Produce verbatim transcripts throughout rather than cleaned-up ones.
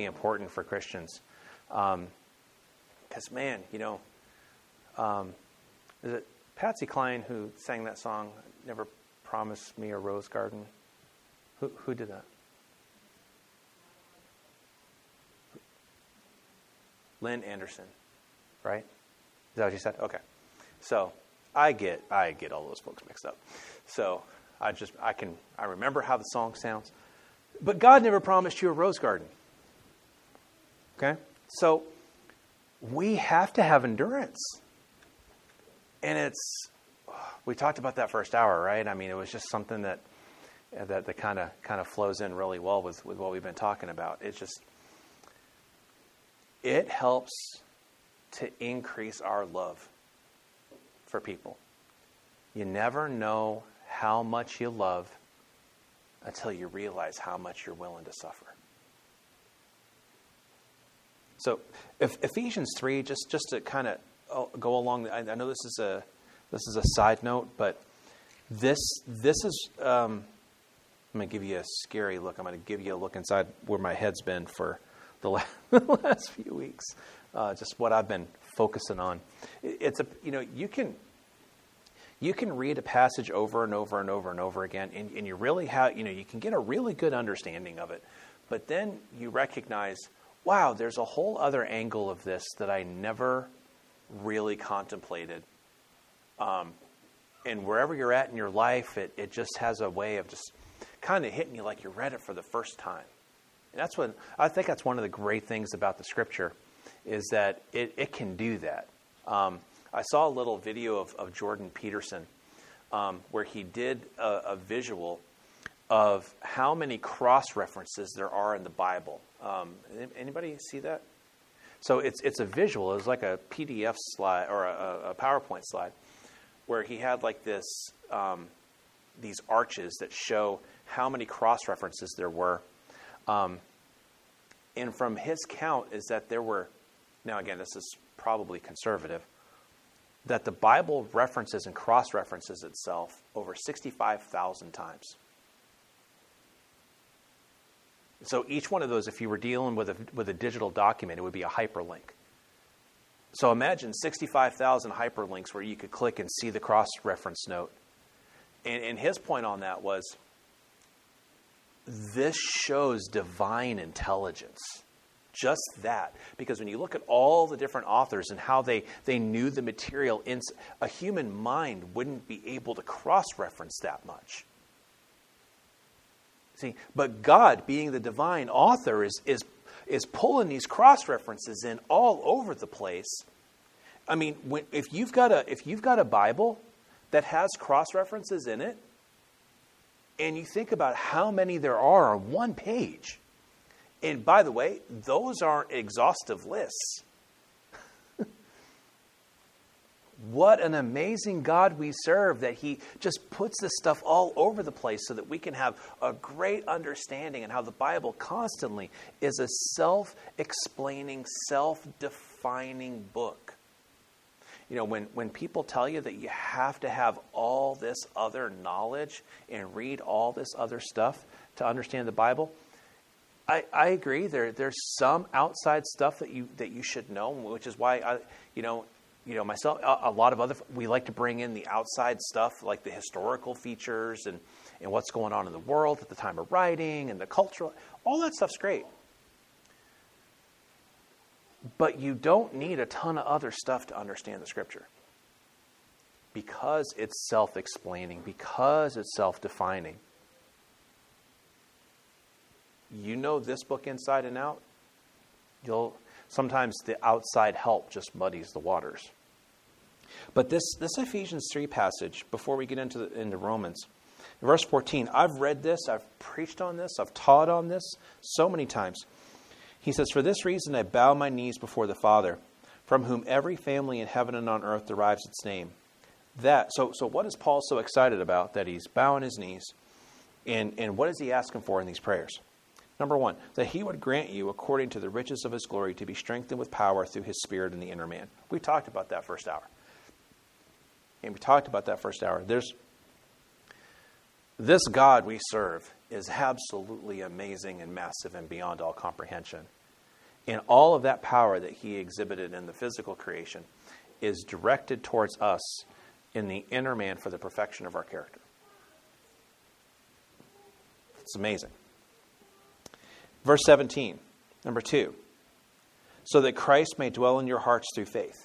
important for Christians. Um, because, man, you know, um, is it Patsy Cline who sang that song, Never Promised Me a Rose Garden? Who, who did that? Lynn Anderson, right? Is that what you said? Okay. So I get I get all those folks mixed up. So I just I can I remember how the song sounds. But God never promised you a rose garden. Okay? So we have to have endurance. And it's we talked about that first hour, right? I mean, it was just something that that that kind of kind of flows in really well with, with what we've been talking about. It's just it helps to increase our love for people. You never know how much you love until you realize how much you're willing to suffer. So, if Ephesians three, just just to kind of go along, I, I know this is a this is a side note, but this this is. Um, I'm going to give you a scary look. I'm going to give you a look inside where my head's been for the last, the last few weeks. Uh, just what I've been focusing on. It, it's a you know you can you can read a passage over and over and over and over again, and, and you really have you know you can get a really good understanding of it. But then you recognize, wow, there's a whole other angle of this that I never really contemplated. Um, and wherever you're at in your life, it, it just has a way of just kind of hitting you like you read it for the first time. And that's what I think that's one of the great things about the Scripture is that it, it can do that. Um, I saw a little video of, of Jordan Peterson um, where he did a, a visual of how many cross-references there are in the Bible. Um, anybody see that? So it's it's a visual. It was like a P D F slide or a, a PowerPoint slide where he had like this um, these arches that show how many cross-references there were. Um, and from his count is that there were, now again, this is probably conservative, that the Bible references and cross-references itself over sixty-five thousand times. So each one of those, if you were dealing with a, with a digital document, it would be a hyperlink. So imagine sixty-five thousand hyperlinks where you could click and see the cross-reference note. And, and his point on that was, this shows divine intelligence. Just that. Because when you look at all the different authors and how they, they knew the material, in, a human mind wouldn't be able to cross-reference that much. See, but God, being the divine author, is is is pulling these cross-references in all over the place. I mean, when, if you've got a if you've got a Bible that has cross-references in it, and you think about how many there are on one page, and by the way, those aren't exhaustive lists. What an amazing God we serve that He just puts this stuff all over the place so that we can have a great understanding and how the Bible constantly is a self-explaining, self-defining book. You know, when, when people tell you that you have to have all this other knowledge and read all this other stuff to understand the Bible, I, I agree. There there's some outside stuff that you that you should know, which is why I you know. You know, myself, a lot of other, we like to bring in the outside stuff, like the historical features and, and what's going on in the world at the time of writing and the cultural, all that stuff's great. But you don't need a ton of other stuff to understand the Scripture. Because it's self-explaining, because it's self-defining. You know this book inside and out, you'll... Sometimes the outside help just muddies the waters. But this, this Ephesians three passage, before we get into, the, into Romans, verse fourteen, I've read this, I've preached on this, I've taught on this so many times. He says, "For this reason I bow my knees before the Father, from whom every family in heaven and on earth derives its name." That so so what is Paul so excited about that he's bowing his knees? And, and what is he asking for in these prayers? Number one, that He would grant you, according to the riches of His glory, to be strengthened with power through His Spirit in the inner man. We talked about that first hour. And we talked about that first hour. There's this God we serve is absolutely amazing and massive and beyond all comprehension. And all of that power that he exhibited in the physical creation is directed towards us in the inner man for the perfection of our character. It's amazing. Verse seventeen, number two. So that Christ may dwell in your hearts through faith.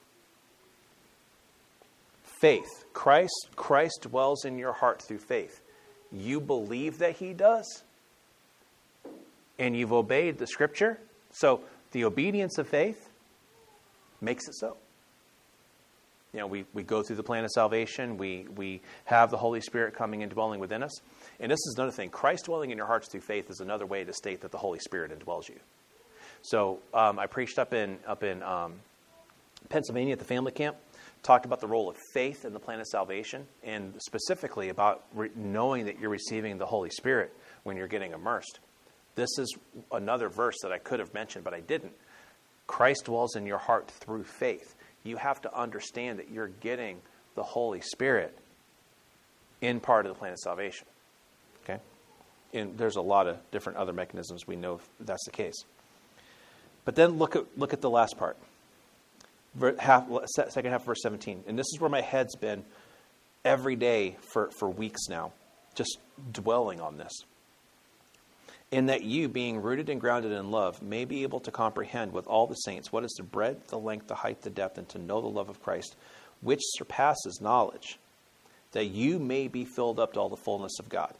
Faith. Christ, Christ dwells in your heart through faith. You believe that he does, and you've obeyed the scripture. So the obedience of faith makes it so. You know, we, we go through the plan of salvation. We, we have the Holy Spirit coming and dwelling within us. And this is another thing. Christ dwelling in your hearts through faith is another way to state that the Holy Spirit indwells you. So um, I preached up in up in um, Pennsylvania at the family camp, talked about the role of faith in the plan of salvation, and specifically about re- knowing that you're receiving the Holy Spirit when you're getting immersed. This is another verse that I could have mentioned, but I didn't. Christ dwells in your heart through faith. You have to understand that you're getting the Holy Spirit in part of the plan of salvation. Okay? And there's a lot of different other mechanisms we know if that's the case. But then look at look at the last part. Half, second half of verse seventeen. And this is where my head's been every day for, for weeks now, just dwelling on this. In that you, being rooted and grounded in love, may be able to comprehend with all the saints what is the breadth, the length, the height, the depth, and to know the love of Christ, which surpasses knowledge, that you may be filled up to all the fullness of God.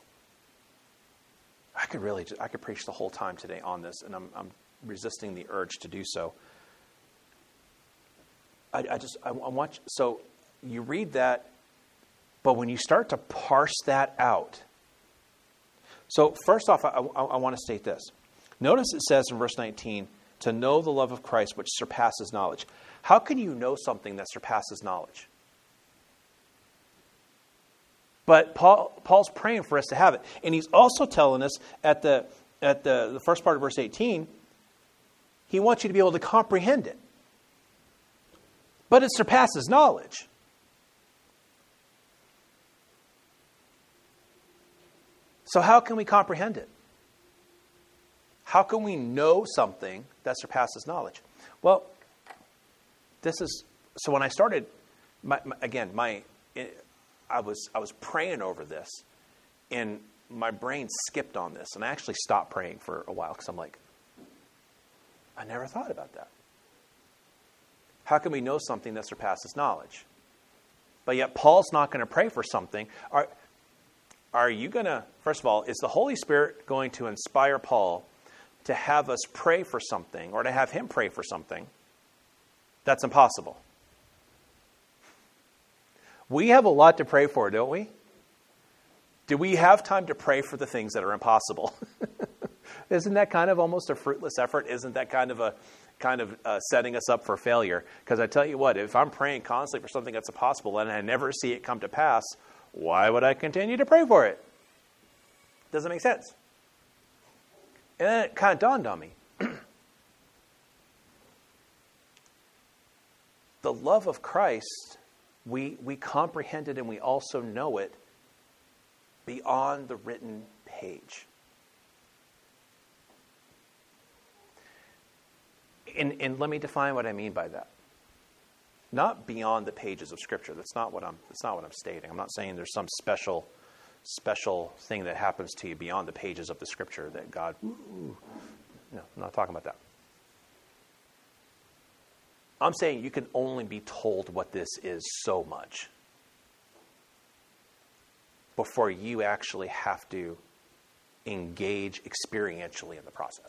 I could really, I could preach the whole time today on this, and I'm, I'm resisting the urge to do so. I, I just, I, I want, so you read that, but when you start to parse that out. So first off, I, I, I want to state this. Notice it says in verse nineteen, to know the love of Christ, which surpasses knowledge. How can you know something that surpasses knowledge? But Paul, Paul's praying for us to have it. And he's also telling us at the, at the, the first part of verse eighteen, he wants you to be able to comprehend it. But it surpasses knowledge. So how can we comprehend it? How can we know something that surpasses knowledge? Well, this is, so when I started, my, my, again, my, I was I was praying over this, and my brain skipped on this, and I actually stopped praying for a while because I'm like, I never thought about that. How can we know something that surpasses knowledge? But yet Paul's not going to pray for something. Are, are you going to, first of all, is the Holy Spirit going to inspire Paul to have us pray for something or to have him pray for something that's impossible? We have a lot to pray for, don't we? Do we have time to pray for the things that are impossible? Isn't that kind of almost a fruitless effort? Isn't that kind of a kind of uh, setting us up for failure? Because I tell you what, if I'm praying constantly for something that's impossible and I never see it come to pass, why would I continue to pray for it? Doesn't make sense. And then it kind of dawned on me. The love of Christ, we we comprehend it and we also know it beyond the written page. And, and let me define what I mean by that. Not beyond the pages of Scripture. That's not what I'm. That's not what I'm stating. I'm not saying there's some special, special thing that happens to you beyond the pages of the Scripture that God. Ooh, no, I'm not talking about that. I'm saying you can only be told what this is so much before you actually have to engage experientially in the process.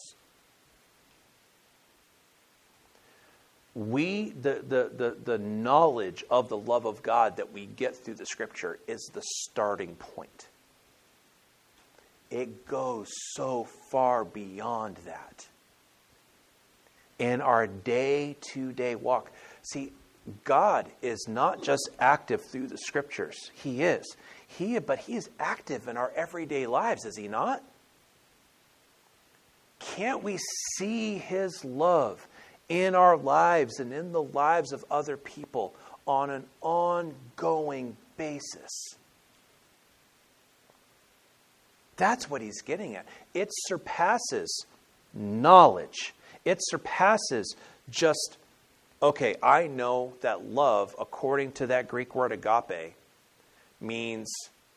We, the, the, the, the knowledge of the love of God that we get through the Scripture is the starting point. It goes so far beyond that. In our day-to-day walk. See, God is not just active through the Scriptures. He is. He, but He is active in our everyday lives, is He not? Can't we see His love in our lives and in the lives of other people on an ongoing basis? That's what he's getting at. It surpasses knowledge. It surpasses just, okay, I know that love, according to that Greek word agape, means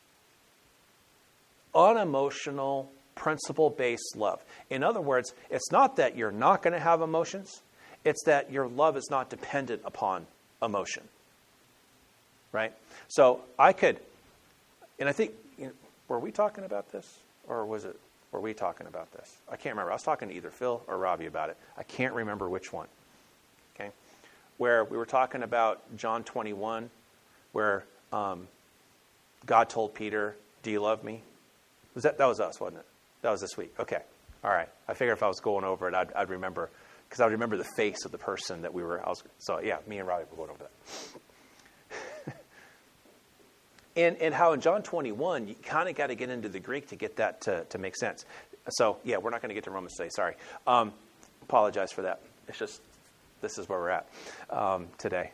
unemotional, principle-based love. In other words, it's not that you're not going to have emotions. It's that your love is not dependent upon emotion. Right? So I could, and I think, you know, were we talking about this? Or was it, were we talking about this? I can't remember. I was talking to either Phil or Robbie about it. I can't remember which one. Okay? Where we were talking about John twenty-one, where um, God told Peter, do you love me? Was that, that was us, wasn't it? That was this week. Okay. All right. I figured if I was going over it, I'd, I'd remember, because I would remember the face of the person that we were, I was, so yeah, me and Robbie were going over that. and, and how in John twenty-one, you kind of got to get into the Greek to get that to, to make sense. So yeah, we're not going to get to Romans today. Sorry. Um, apologize for that. It's just, this is where we're at um, today.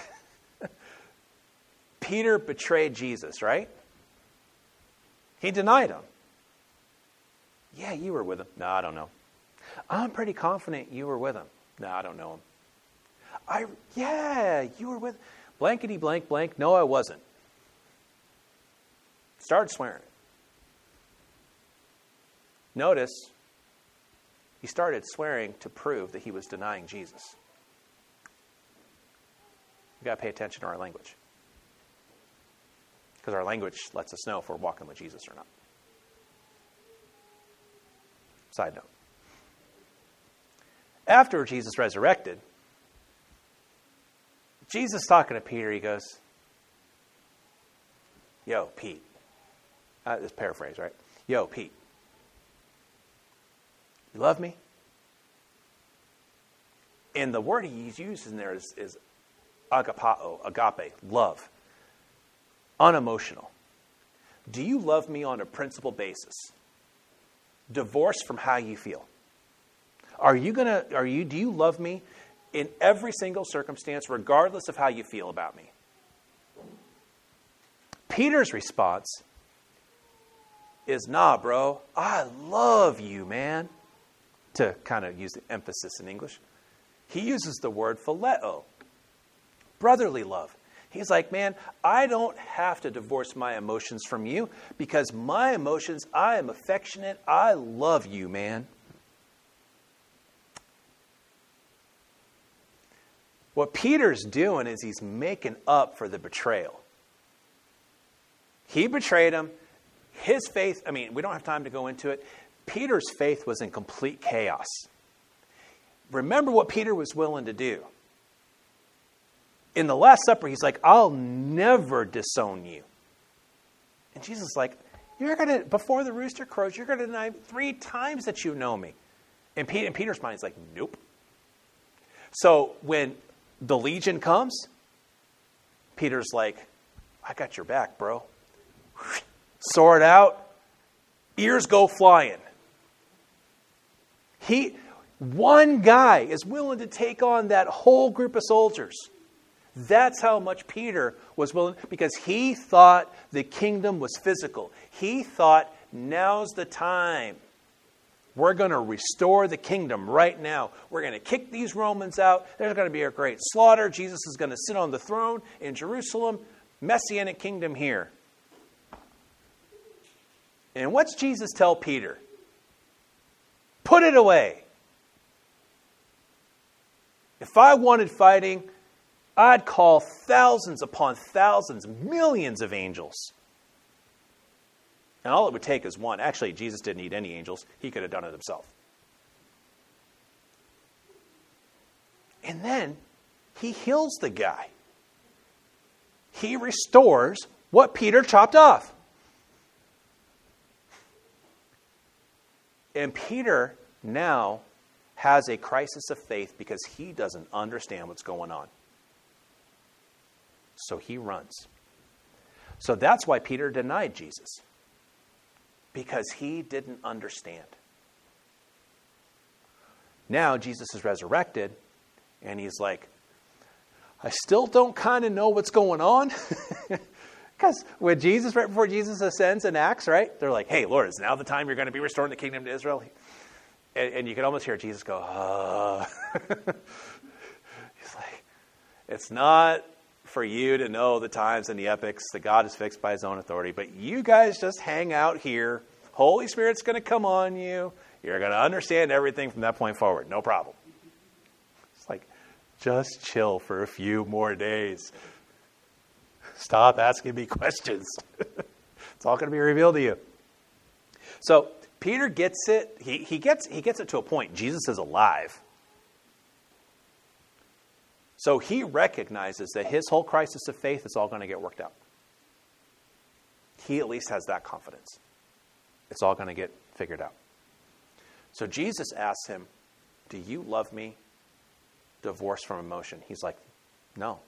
Peter betrayed Jesus, right? He denied him. Yeah, you were with him. No, I don't know. I'm pretty confident you were with him. No, I don't know him. I yeah, you were with blankety blank blank. No, I wasn't. Started swearing. Notice he started swearing to prove that he was denying Jesus. We've got to pay attention to our language. Because our language lets us know if we're walking with Jesus or not. Side note. After Jesus resurrected, Jesus talking to Peter, he goes, yo, Pete. Uh, this paraphrase, right? Yo, Pete. You love me? And the word he uses in there is, is agapao, agape, love. Unemotional. Do you love me on a principle basis? Divorced from how you feel. Are you gonna, are you, do you love me in every single circumstance, regardless of how you feel about me? Peter's response is, nah, bro, I love you, man. To kind of use the emphasis in English. He uses the word phileo, brotherly love. He's like, man, I don't have to divorce my emotions from you because my emotions, I am affectionate. I love you, man. What Peter's doing is he's making up for the betrayal. He betrayed him. His faith, I mean, we don't have time to go into it. Peter's faith was in complete chaos. Remember what Peter was willing to do. In the Last Supper, he's like, I'll never disown you. And Jesus is like, you're going to, before the rooster crows, you're going to deny three times that you know me. And Peter, in Peter's mind, he's like, nope. So when the legion comes, Peter's like, I got your back, bro. Sword out, ears go flying. He, one guy is willing to take on that whole group of soldiers. That's how much Peter was willing, because he thought the kingdom was physical. He thought, now's the time. We're going to restore the kingdom right now. We're going to kick these Romans out. There's going to be a great slaughter. Jesus is going to sit on the throne in Jerusalem. Messianic kingdom here. And what's Jesus tell Peter? Put it away. If I wanted fighting, I'd call thousands upon thousands, millions of angels. And all it would take is one. Actually, Jesus didn't need any angels. He could have done it himself. And then he heals the guy. He restores what Peter chopped off. And Peter now has a crisis of faith because he doesn't understand what's going on. So he runs. So that's why Peter denied Jesus. Because he didn't understand. Now Jesus is resurrected, and he's like, I still don't kind of know what's going on. Because when Jesus, right before Jesus ascends in Acts, right? They're like, hey, Lord, is now the time you're going to be restoring the kingdom to Israel? and, and you can almost hear Jesus go, uh. He's like, it's not for you to know the times and the epochs that God is fixed by his own authority, but you guys just hang out here. Holy Spirit's going to come on you. You're going to understand everything from that point forward. No problem. It's like, just chill for a few more days. Stop asking me questions. It's all going to be revealed to you. So Peter gets it. He, he gets he gets it to a point. Jesus is alive. So he recognizes that his whole crisis of faith is all going to get worked out. He at least has that confidence. It's all going to get figured out. So Jesus asks him, do you love me? Divorced from emotion. He's like, no.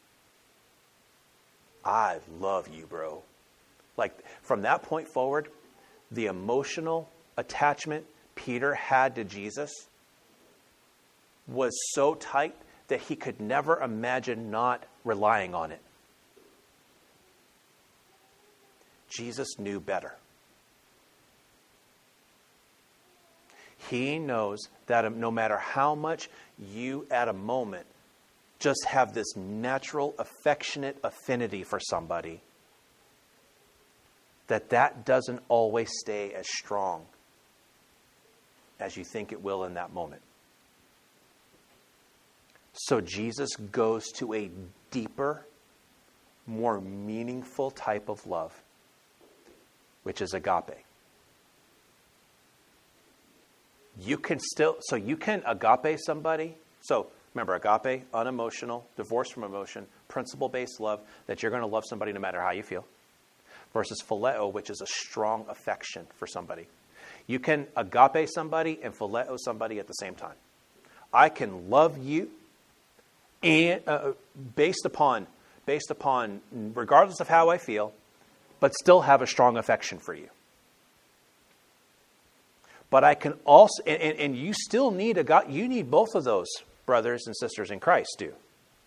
I love you, bro. Like, from that point forward, the emotional attachment Peter had to Jesus was so tight that he could never imagine not relying on it. Jesus knew better. He knows that no matter how much you at a moment just have this natural, affectionate affinity for somebody, that that doesn't always stay as strong as you think it will in that moment. So Jesus goes to a deeper, more meaningful type of love, which is agape. You can still, so you can agape somebody. So remember, agape, unemotional, divorced from emotion, principle-based love, that you're going to love somebody no matter how you feel. Versus phileo, which is a strong affection for somebody. You can agape somebody and phileo somebody at the same time. I can love you and uh, based upon, based upon, regardless of how I feel, but still have a strong affection for you. But I can also, and, and, and you still need a God, you need both of those brothers and sisters in Christ, do.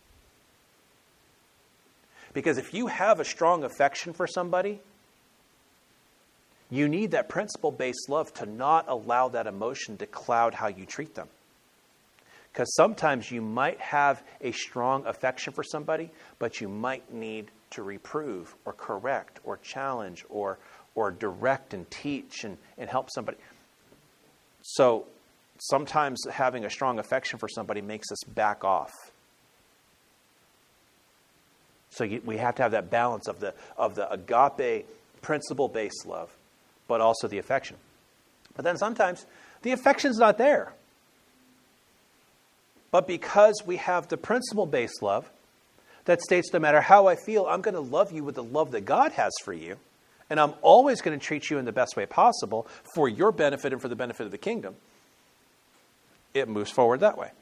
Because if you have a strong affection for somebody, you need that principle-based love to not allow that emotion to cloud how you treat them. Because sometimes you might have a strong affection for somebody, but you might need to reprove or correct or challenge or or direct and teach and, and help somebody. So sometimes having a strong affection for somebody makes us back off. So you, we have to have that balance of the of the agape principle-based love, but also the affection. But then sometimes the affection's not there. But because we have the principle-based love that states no matter how I feel, I'm going to love you with the love that God has for you. And I'm always going to treat you in the best way possible for your benefit and for the benefit of the kingdom. It moves forward that way.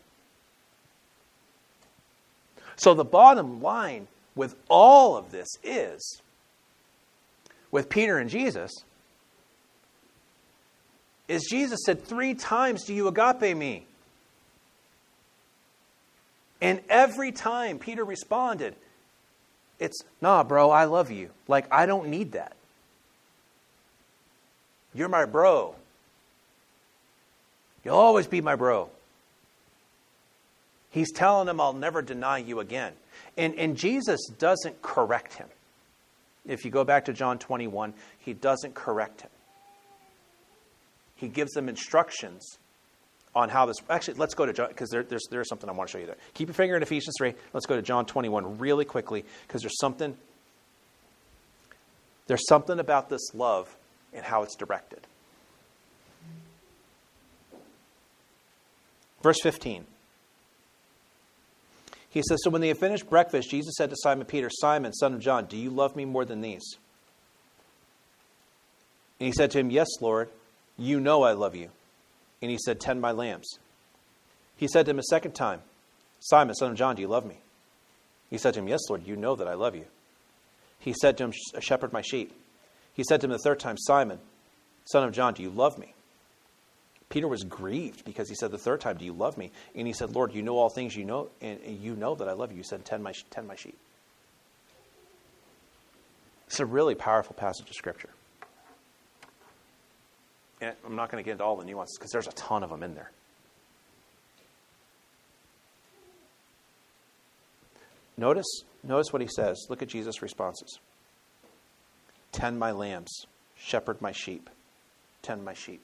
So the bottom line with all of this is, with Peter and Jesus, is Jesus said, three times do you agape me? And every time Peter responded, it's, nah, bro, I love you. Like, I don't need that. You're my bro. You'll always be my bro. He's telling him, I'll never deny you again. And, and Jesus doesn't correct him. If you go back to John twenty-one, he doesn't correct him. He gives them instructions on how this... Actually, let's go to John, because there, there's, there's something I want to show you there. Keep your finger in Ephesians three. Let's go to John twenty-one really quickly, because there's something... There's something about this love and how it's directed. Verse fifteen. He says, so when they had finished breakfast, Jesus said to Simon Peter, Simon, son of John, do you love me more than these? And he said to him, yes, Lord, you know I love you. And he said, tend my lambs. He said to him a second time, Simon, son of John, do you love me? He said to him, yes, Lord, you know that I love you. He said to him, shepherd my sheep. He said to him the third time, Simon, son of John, do you love me? Peter was grieved because he said the third time, do you love me? And he said, Lord, you know all things, you know, and you know that I love you. You said, tend my, tend my sheep. It's a really powerful passage of Scripture. And I'm not going to get into all the nuances because there's a ton of them in there. Notice, notice what he says. Look at Jesus' responses. Tend my lambs, shepherd my sheep, tend my sheep.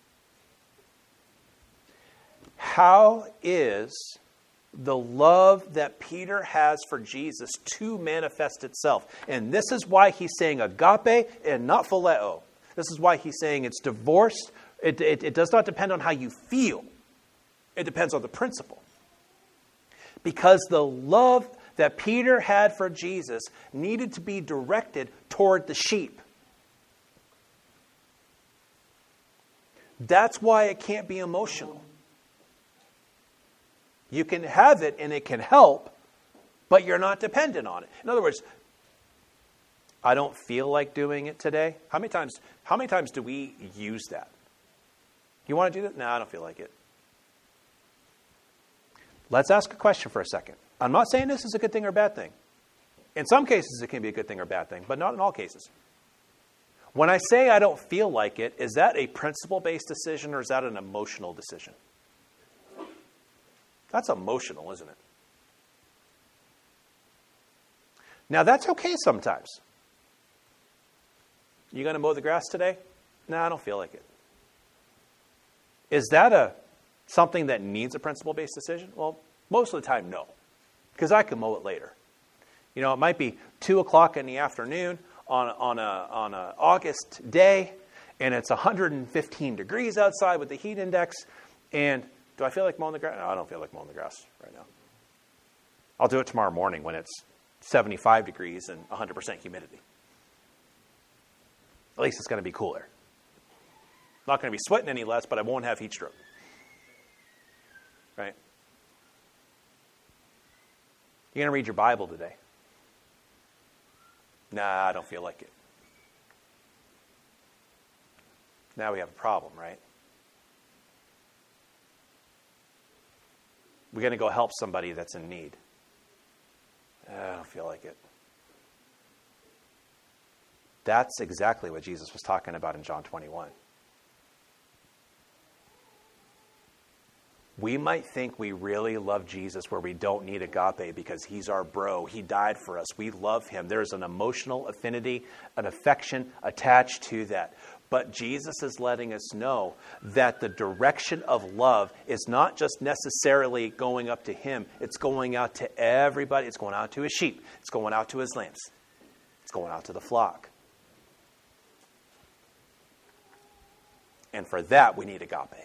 How is the love that Peter has for Jesus to manifest itself? And this is why he's saying agape and not phileo. This is why he's saying it's divorced. It, it, it does not depend on how you feel. It depends on the principle. Because the love that Peter had for Jesus needed to be directed toward the sheep. That's why it can't be emotional. You can have it and it can help, but you're not dependent on it. In other words, I don't feel like doing it today. How many times, how many times do we use that? You want to do that? No, I don't feel like it. Let's ask a question for a second. I'm not saying this is a good thing or a bad thing. In some cases, it can be a good thing or a bad thing, but not in all cases. When I say I don't feel like it, is that a principle-based decision or is that an emotional decision? That's emotional, isn't it? Now, that's okay sometimes. You going to mow the grass today? No, I don't feel like it. Is that a something that needs a principle-based decision? Well, most of the time, no. Because I can mow it later. You know, it might be two o'clock in the afternoon on, on a on a August day, and it's one hundred fifteen degrees outside with the heat index. And do I feel like mowing the grass? No, I don't feel like mowing the grass right now. I'll do it tomorrow morning when it's seventy-five degrees and one hundred percent humidity. At least it's going to be cooler. Not going to be sweating any less, but I won't have heat stroke. Right? You're going to read your Bible today? Nah, I don't feel like it. Now we have a problem, right? We're going to go help somebody that's in need. I don't feel like it. That's exactly what Jesus was talking about in John twenty-one. We might think we really love Jesus where we don't need agape because he's our bro. He died for us. We love him. There's an emotional affinity, an affection attached to that. But Jesus is letting us know that the direction of love is not just necessarily going up to him. It's going out to everybody. It's going out to his sheep. It's going out to his lambs. It's going out to the flock. And for that, we need agape.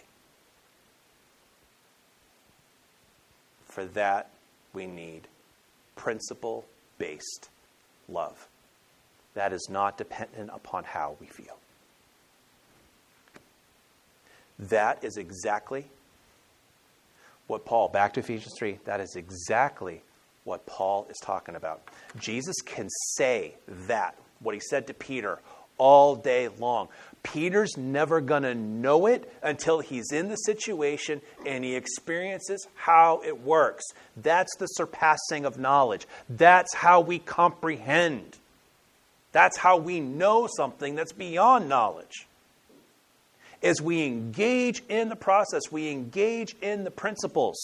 For that, we need principle-based love. That is not dependent upon how we feel. That is exactly what Paul, back to Ephesians three, that is exactly what Paul is talking about. Jesus can say that, what he said to Peter, all day long. Peter's never going to know it until he's in the situation and he experiences how it works. That's the surpassing of knowledge. That's how we comprehend. That's how we know something that's beyond knowledge. As we engage in the process, we engage in the principles.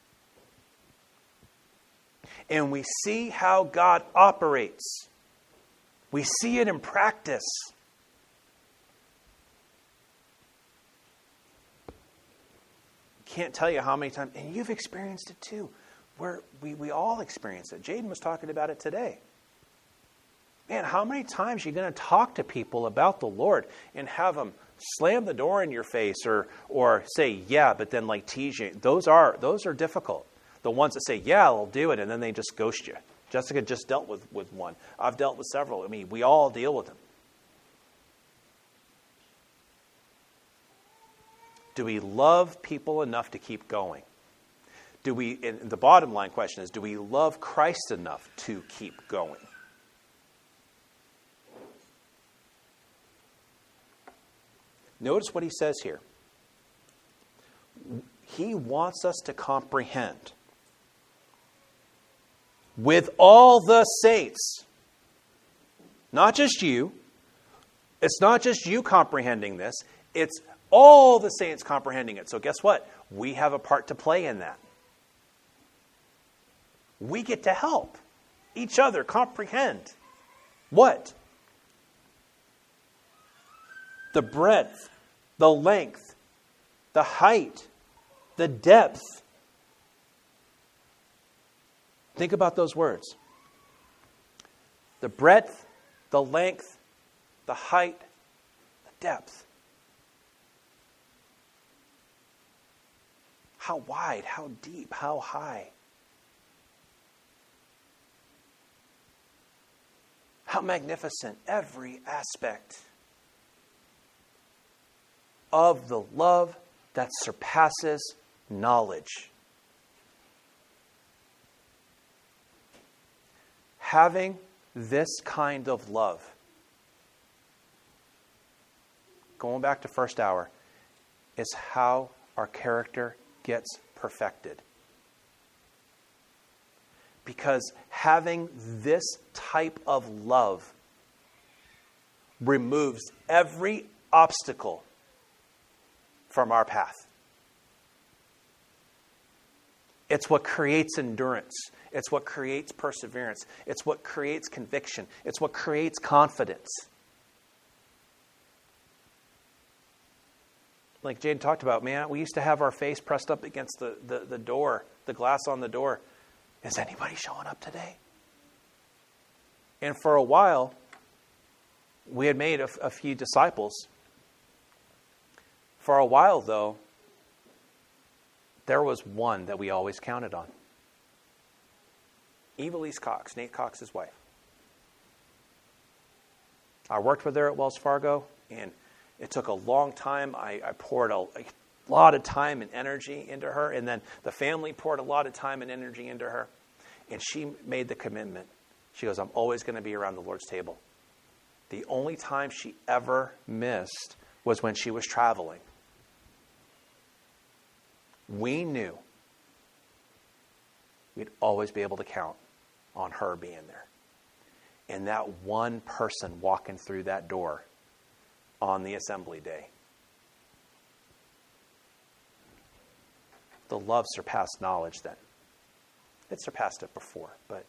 And we see how God operates. We see it in practice. Can't tell you how many times, and you've experienced it too, where we, we all experience it. Jaden was talking about it today. Man, how many times are you going to talk to people about the Lord and have them slam the door in your face or or say, yeah, but then like tease you? Those are, those are difficult. The ones that say, yeah, I'll do it, and then they just ghost you. Jessica just dealt with, with one. I've dealt with several. I mean, we all deal with them. Do we love people enough to keep going? Do we, and the bottom line question is, do we love Christ enough to keep going? Notice what he says here. He wants us to comprehend with all the saints. Not just you. It's not just you comprehending this. It's all the saints comprehending it. So guess what? We have a part to play in that. We get to help each other comprehend what? The breadth, the length, the height, the depth. Think about those words. The breadth, the length, the height, the depth. How wide, how deep, how high. How magnificent every aspect of the love that surpasses knowledge. Having this kind of love, going back to first hour, is how our character gets perfected. Because having this type of love removes every obstacle from our path. It's what creates endurance. It's what creates perseverance. It's what creates conviction. It's what creates confidence. Like Jade talked about, man, we used to have our face pressed up against the, the, the door, the glass on the door. Is anybody showing up today? And for a while, we had made a, a few disciples. For a while, though, there was one that we always counted on. Evilise Cox, Nate Cox's wife. I worked with her at Wells Fargo, and it took a long time. I, I poured a, a lot of time and energy into her, and then the family poured a lot of time and energy into her. And she made the commitment. She goes, I'm always going to be around the Lord's table. The only time she ever missed was when she was traveling. We knew we'd always be able to count on her being there. And that one person walking through that door on the assembly day. The love surpassed knowledge then. It surpassed it before, but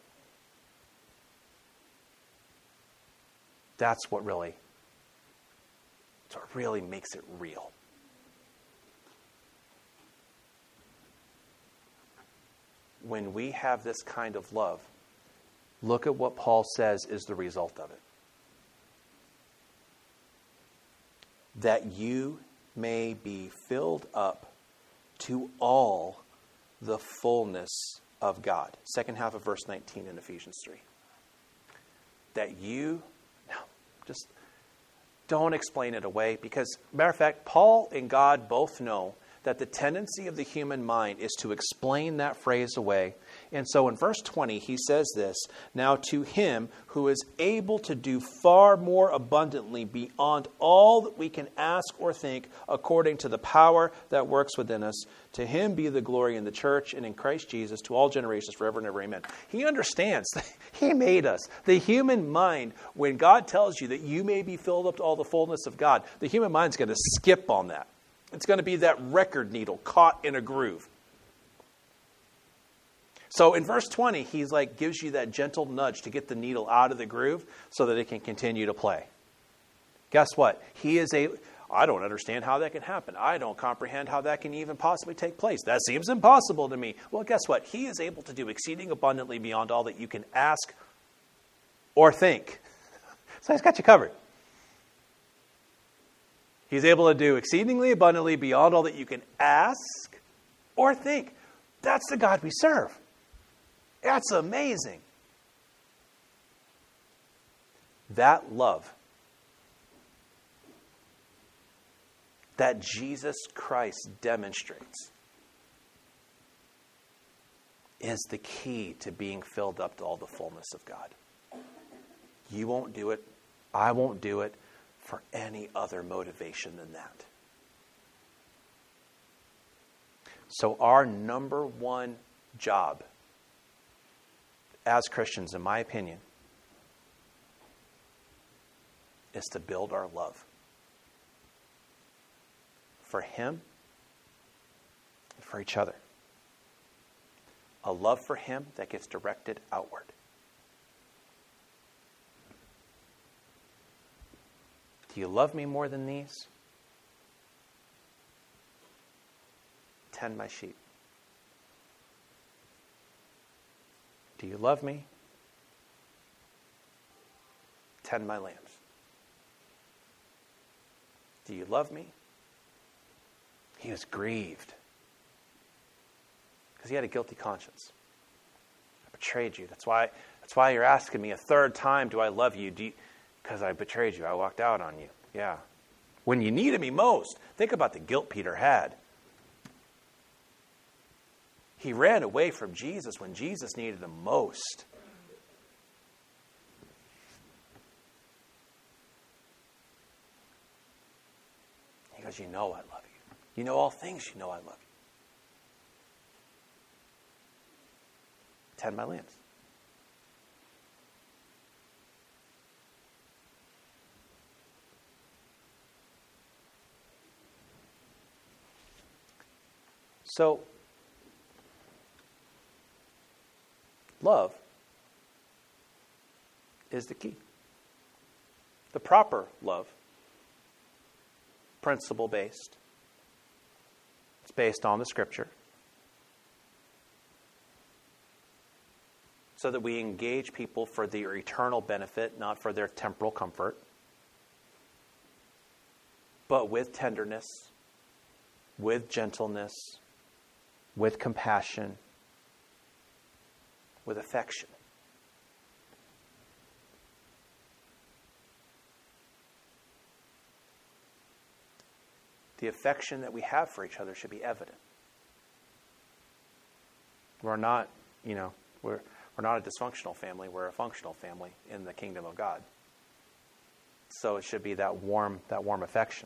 that's what really, that's what really makes it real. When we have this kind of love, look at what Paul says is the result of it. That you may be filled up to all the fullness of God. Second half of verse nineteen in Ephesians three. That you, no, just don't explain it away, because, matter of fact, Paul and God both know that the tendency of the human mind is to explain that phrase away. And so in verse twenty, he says this, now to him who is able to do far more abundantly beyond all that we can ask or think, according to the power that works within us, to him be the glory in the church and in Christ Jesus to all generations forever and ever. Amen. He understands. He made us. The human mind, when God tells you that you may be filled up to all the fullness of God, the human mind's going to skip on that. It's going to be that record needle caught in a groove. So in verse twenty, he's like, gives you that gentle nudge to get the needle out of the groove so that it can continue to play. Guess what? He is a, I don't understand how that can happen. I don't comprehend how that can even possibly take place. That seems impossible to me. Well, guess what? He is able to do exceeding abundantly beyond all that you can ask or think. So he's got you covered. He's able to do exceedingly abundantly beyond all that you can ask or think. That's the God we serve. That's amazing. That love that Jesus Christ demonstrates is the key to being filled up to all the fullness of God. You won't do it. I won't do it for any other motivation than that. So our number one job as Christians, in my opinion, is to build our love. for him and for each other. A love for him that gets directed outward. Do you love me more than these? Tend my sheep. Do you love me? Tend my lambs. Do you love me? He was grieved because he had a guilty conscience. I betrayed you. That's why, that's why you're asking me a third time, do I love you? Do you, because I betrayed you. I walked out on you. Yeah. When you needed me most. Think about the guilt Peter had. He ran away from Jesus when Jesus needed him most. He goes, you know I love you. You know all things, you know I love you. Tend my lambs. So, love is the key. The proper love, principle-based. It's based on the Scripture. So that we engage people for their eternal benefit, not for their temporal comfort. But with tenderness, with gentleness, with compassion, with affection. The affection that we have for each other should be evident. We're not, you know, we're we're not a dysfunctional family. We're a functional family in the kingdom of God. So it should be that warm, that warm affection.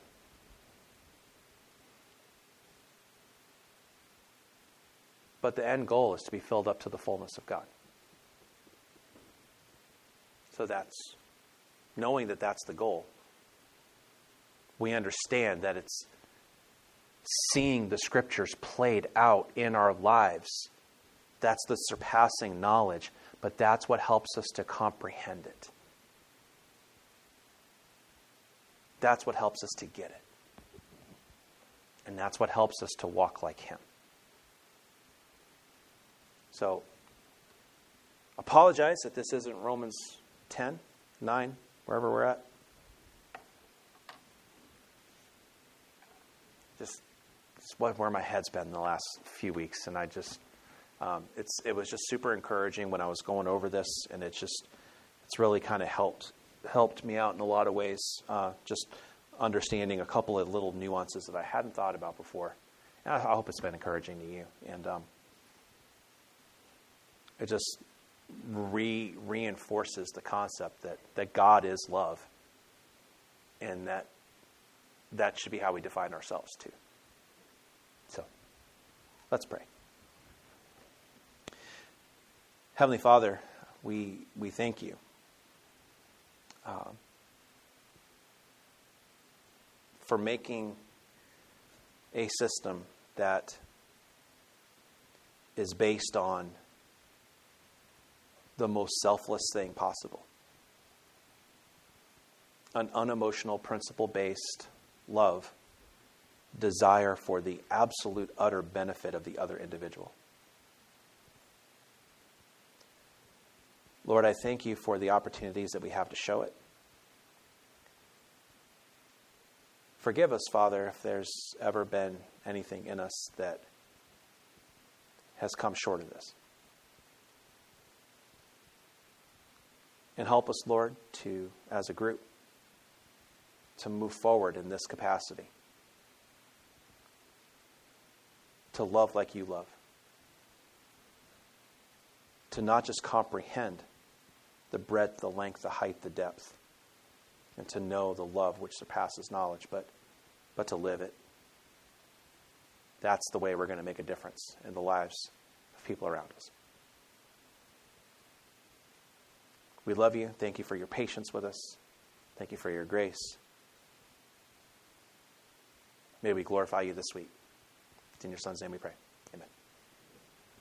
But the end goal is to be filled up to the fullness of God. So that's, knowing that that's the goal, we understand that it's seeing the Scriptures played out in our lives. That's the surpassing knowledge, but that's what helps us to comprehend it. That's what helps us to get it. And that's what helps us to walk like Him. So, apologize that this isn't Romans ten, nine, wherever we're at. Just, it's where my head's been the last few weeks, and I just, um, it's it was just super encouraging when I was going over this, and it just, it's really kind of helped helped me out in a lot of ways. Uh, just understanding a couple of little nuances that I hadn't thought about before. And I, I hope it's been encouraging to you, and um, it just re reinforces the concept that that God is love, and that that should be how we define ourselves too. So, let's pray. Heavenly Father, we we thank you uh, for making a system that is based on the most selfless thing possible. An unemotional, principle-based love, desire for the absolute, utter benefit of the other individual. Lord, I thank you for the opportunities that we have to show it. Forgive us, Father, if there's ever been anything in us that has come short of this. And help us, Lord, to, as a group, to move forward in this capacity. To love like you love. To not just comprehend the breadth, the length, the height, the depth. And to know the love which surpasses knowledge, but, but to live it. That's the way we're going to make a difference in the lives of people around us. We love you. Thank you for your patience with us. Thank you for your grace. may we glorify you this week. It's in your Son's name we pray.